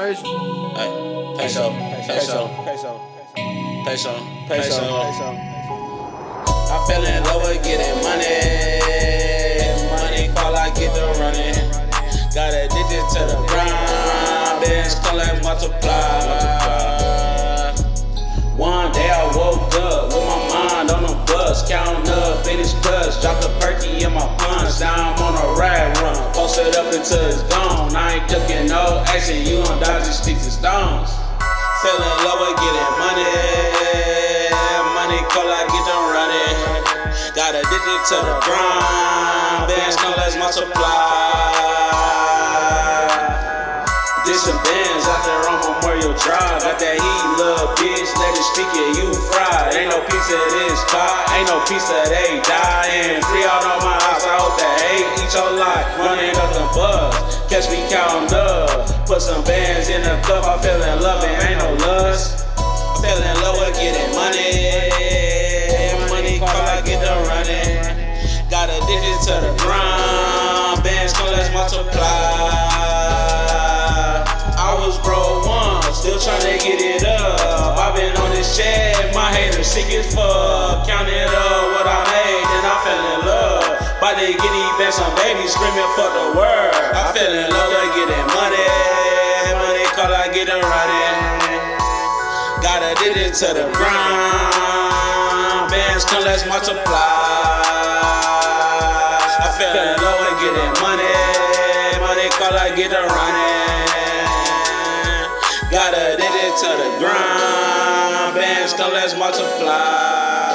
Mercy. Peso. I fell in love with getting money. Money call, I get the running. Got addicted to the grind. Bands come like multiply. One day I woke up with my mind on the bus, counting up in his cuts. Dropped a perky in my punch. Now I'm on a ride run. Posted up until it's gone. I ain't ducking no action. You gon' dodge the sticks and stones. Fell in love with getting money. Money call, I get them running. Got addicted to the grind. Bands come, let's multiply. Did some bands out there on Memorial Drive. Got that heat, little bitch, let it speak it, you fried. Ain't no piece of this pie, ain't no piece of they dying. Free out on my house, I hope that hate eat your life. Running up the buzz, catch me counting up. Put some bands in the cup, I fell in love, and ain't no lust. I fell in love with getting money. Money call, I get the running. Got addicted to the grind. Bands come, let's multiply. I was broke once, still tryna get it up. I been on this chat, my haters sick as fuck. Counted up what I made, then I fell in love. By the guinea back, some babies screaming fuck the world. I fell in love with getting money. Money call, I get it running. Got addicted to the grind. Bands come, let's multiply. I fell in love with getting money. Money call, I get it running. Got addicted to the grind. Bands come, let's multiply.